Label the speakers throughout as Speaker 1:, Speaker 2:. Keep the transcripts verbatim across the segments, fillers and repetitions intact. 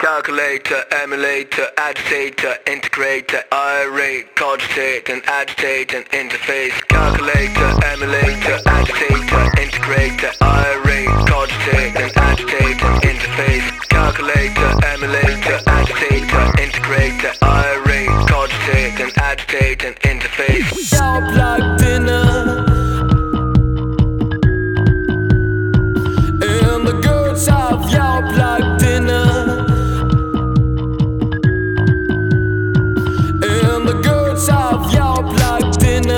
Speaker 1: Calculator, emulator, agitator, integrator, irate, cogitate and agitate and interface. Calculator, emulator, agitator, integrator, irate, cogitate and agitate and interface. Calculator, emulator, agitator, integrator, irate, cogitate and agitate and interface.
Speaker 2: Y'all plugged in and the goods of y'all plugged in and the goods of y'all plugged in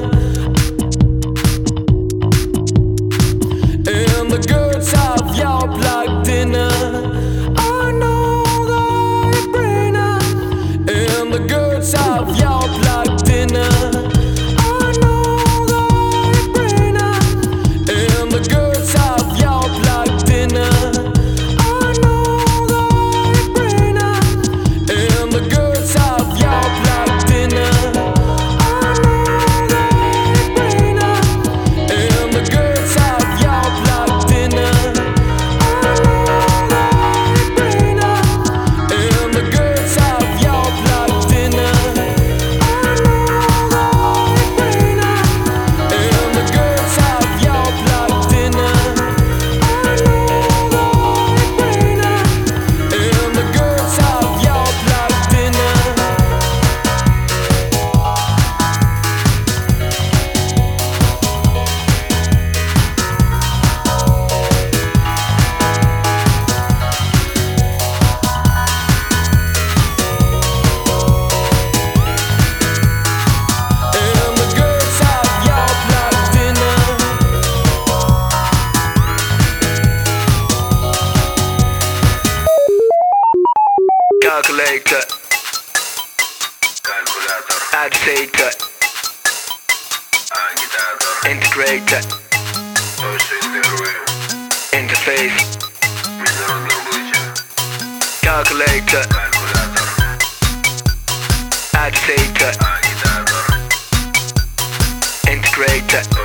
Speaker 2: and the goods of y'all plugged in. I know the brain and the goods of y'all plugged in. I know the brain and the goods of y'all plugged in. I know the brain and the goods of y'all plugged in. I know the brain and the goods of y'all plugged in. I know the brain and the goods of y'all plugged in. I know the brain and the goods of y'all plugged in. I know the brain and the goods of y'all plugged in. And the goods of y'all plugged in.
Speaker 1: Calculator,
Speaker 3: Calculator,
Speaker 1: agitator,
Speaker 3: agitator,
Speaker 1: integrator,
Speaker 3: то есть интегрую
Speaker 1: interface.
Speaker 3: международное обличие.
Speaker 1: Calculator,
Speaker 3: Калькулятор,
Speaker 1: agitator,
Speaker 3: агитатор,
Speaker 1: integrator,
Speaker 3: то